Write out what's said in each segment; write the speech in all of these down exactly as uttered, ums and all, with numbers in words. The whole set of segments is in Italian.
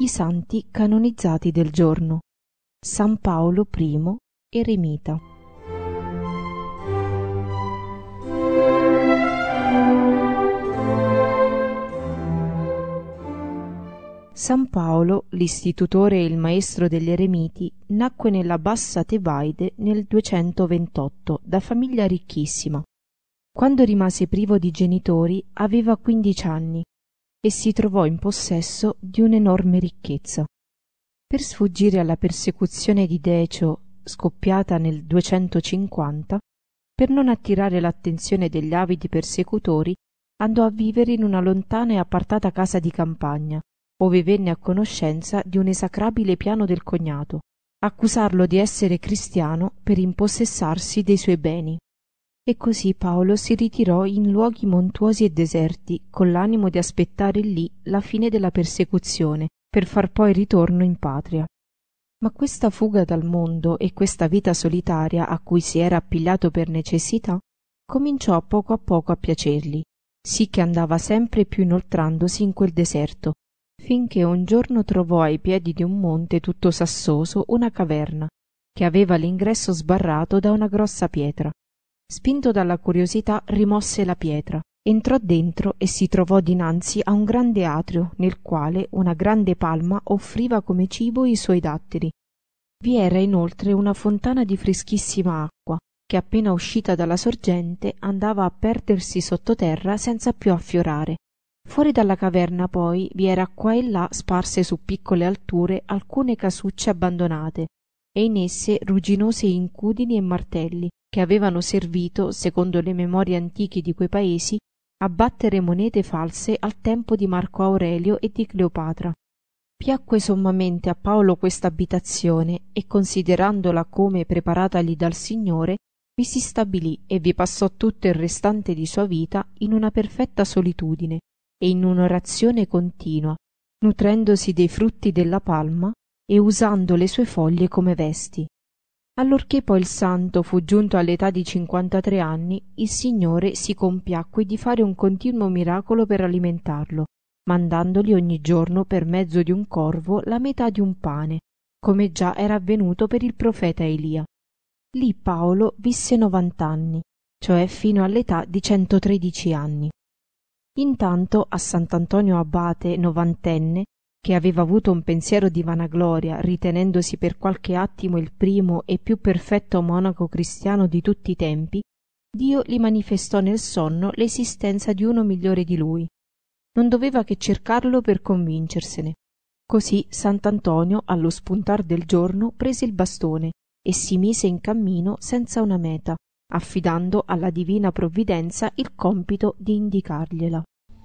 santi canonizzati del giorno. San Paolo I, eremita. San Paolo, l'istitutore e il maestro degli eremiti, nacque nella Bassa Tebaide nel duecentoventotto da famiglia ricchissima. Quando rimase privo di genitori aveva quindici anni e si trovò in possesso di un'enorme ricchezza. Per sfuggire alla persecuzione di Decio, scoppiata nel duecentocinquanta, per non attirare l'attenzione degli avidi persecutori, andò a vivere in una lontana e appartata casa di campagna, ove venne a conoscenza di un esecrabile piano del cognato, accusarlo di essere cristiano per impossessarsi dei suoi beni. E così Paolo si ritirò in luoghi montuosi e deserti, con l'animo di aspettare lì la fine della persecuzione, per far poi ritorno in patria. Ma questa fuga dal mondo e questa vita solitaria a cui si era appigliato per necessità, cominciò a poco a poco a piacergli, sì che andava sempre più inoltrandosi in quel deserto, finché un giorno trovò ai piedi di un monte tutto sassoso una caverna, che aveva l'ingresso sbarrato da una grossa pietra. Spinto dalla curiosità rimosse la pietra, entrò dentro e si trovò dinanzi a un grande atrio nel quale una grande palma offriva come cibo i suoi datteri. Vi era inoltre una fontana di freschissima acqua, che appena uscita dalla sorgente andava a perdersi sottoterra senza più affiorare. Fuori dalla caverna poi vi era qua e là sparse su piccole alture alcune casucce abbandonate, e in esse rugginose incudini e martelli, che avevano servito, secondo le memorie antiche di quei paesi, a battere monete false al tempo di Marco Aurelio e di Cleopatra. Piacque sommamente a Paolo questa abitazione e, considerandola come preparatagli dal Signore, vi si stabilì e vi passò tutto il restante di sua vita in una perfetta solitudine e in un'orazione continua, nutrendosi dei frutti della palma e usando le sue foglie come vesti. Allorché poi il santo fu giunto all'età di cinquantatré anni, il Signore si compiacque di fare un continuo miracolo per alimentarlo, mandandogli ogni giorno per mezzo di un corvo la metà di un pane, come già era avvenuto per il profeta Elia. Lì Paolo visse novant'anni, cioè fino all'età di centotredici anni. Intanto a Sant'Antonio Abate, novantenne, che aveva avuto un pensiero di vanagloria, ritenendosi per qualche attimo il primo e più perfetto monaco cristiano di tutti i tempi, Dio gli manifestò nel sonno l'esistenza di uno migliore di lui. Non doveva che cercarlo per convincersene. Così Sant'Antonio, allo spuntar del giorno, prese il bastone e si mise in cammino senza una meta, affidando alla divina provvidenza il compito di indicargliela.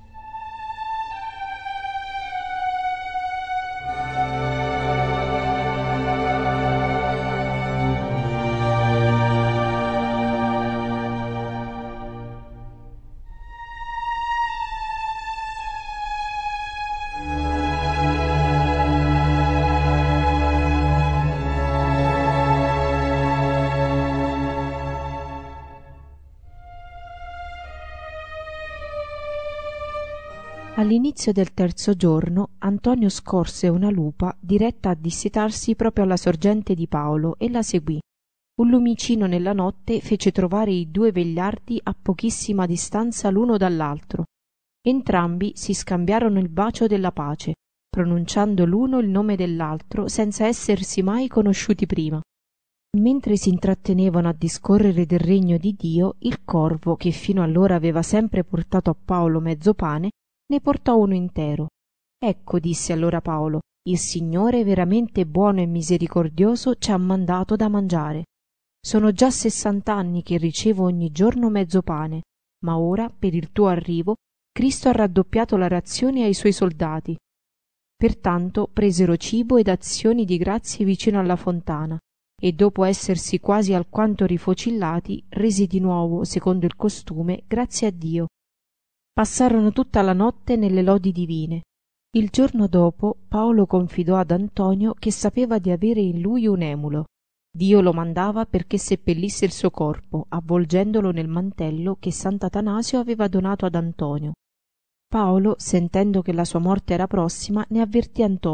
All'inizio del terzo giorno Antonio scorse una lupa diretta a dissetarsi proprio alla sorgente di Paolo e la seguì. Un lumicino nella notte fece trovare i due vegliardi a pochissima distanza l'uno dall'altro. Entrambi si scambiarono il bacio della pace, pronunciando l'uno il nome dell'altro senza essersi mai conosciuti prima. Mentre si intrattenevano a discorrere del regno di Dio, il corvo, che fino allora aveva sempre portato a Paolo mezzo pane, ne portò uno intero. Ecco, disse allora Paolo, il Signore veramente buono e misericordioso ci ha mandato da mangiare. Sono già sessant'anni che ricevo ogni giorno mezzo pane, ma ora, per il tuo arrivo, Cristo ha raddoppiato la razione ai suoi soldati. Pertanto presero cibo ed azioni di grazie vicino alla fontana, e dopo essersi quasi alquanto rifocillati, resi di nuovo, secondo il costume, grazie a Dio. Passarono tutta la notte nelle lodi divine. Il giorno dopo Paolo confidò ad Antonio che sapeva di avere in lui un emulo. Dio lo mandava perché seppellisse il suo corpo, avvolgendolo nel mantello che Sant'Atanasio aveva donato ad Antonio. Paolo, sentendo che la sua morte era prossima, ne avvertì Antonio,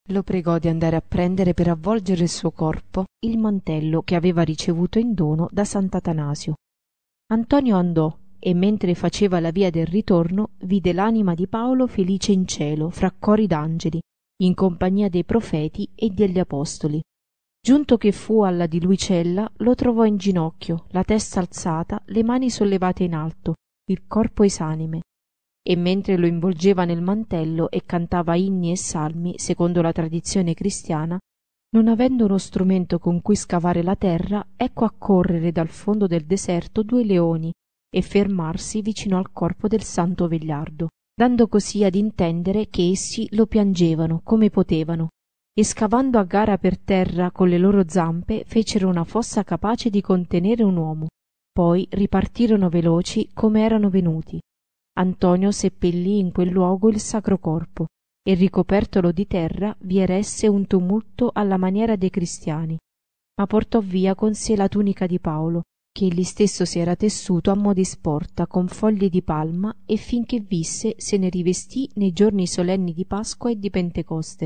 lo pregò di andare a prendere per avvolgere il suo corpo il mantello che aveva ricevuto in dono da sant'Atanasio. Antonio andò e mentre faceva la via del ritorno vide l'anima di Paolo felice in cielo fra cori d'angeli, in compagnia dei profeti e degli apostoli. Giunto che fu alla di lui cella, lo trovò in ginocchio, la testa alzata, le mani sollevate in alto, il corpo esanime, e mentre lo involgeva nel mantello e cantava inni e salmi secondo la tradizione cristiana, non avendo uno strumento con cui scavare la terra, ecco accorrere dal fondo del deserto due leoni e fermarsi vicino al corpo del santo vegliardo, dando così ad intendere che essi lo piangevano come potevano, e scavando a gara per terra con le loro zampe fecero una fossa capace di contenere un uomo. Poi ripartirono veloci come erano venuti. Antonio seppellì in quel luogo il sacro corpo e ricopertolo di terra vi eresse un tumulto alla maniera dei cristiani, ma portò via con sé la tunica di Paolo, che egli stesso si era tessuto a mo' di sporta con fogli di palma, e finché visse se ne rivestì nei giorni solenni di Pasqua e di Pentecoste.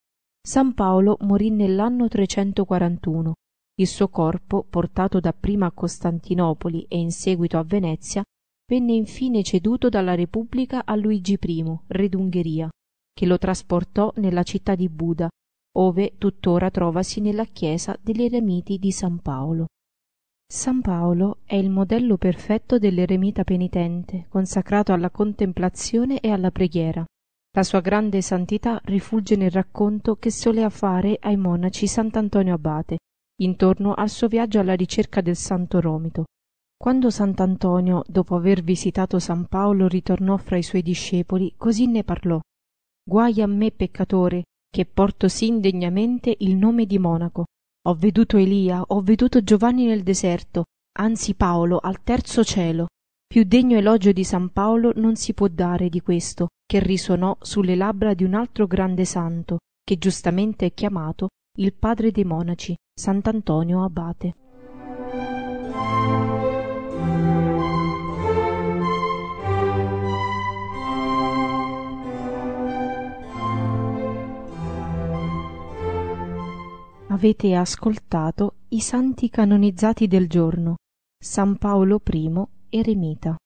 San Paolo morì nell'anno trecentoquarantuno. Il suo corpo, portato dapprima a Costantinopoli e in seguito a Venezia, venne infine ceduto dalla Repubblica a Luigi I, re d'Ungheria, che lo trasportò nella città di Buda, ove tuttora trovasi nella chiesa degli eremiti di San Paolo. San Paolo è il modello perfetto dell'eremita penitente, consacrato alla contemplazione e alla preghiera. La sua grande santità rifulge nel racconto che solea fare ai monaci sant'Antonio Abate, intorno al suo viaggio alla ricerca del santo Romito. Quando sant'Antonio, dopo aver visitato San Paolo, ritornò fra i suoi discepoli, così ne parlò: «Guai a me peccatore, che porto sì indegnamente il nome di monaco. Ho veduto Elia, ho veduto Giovanni nel deserto, anzi Paolo al terzo cielo. Più degno elogio di San Paolo non si può dare di questo, che risuonò sulle labbra di un altro grande santo, che giustamente è chiamato il padre dei monaci, sant'Antonio Abate». Avete ascoltato i santi canonizzati del giorno. San Paolo I, eremita.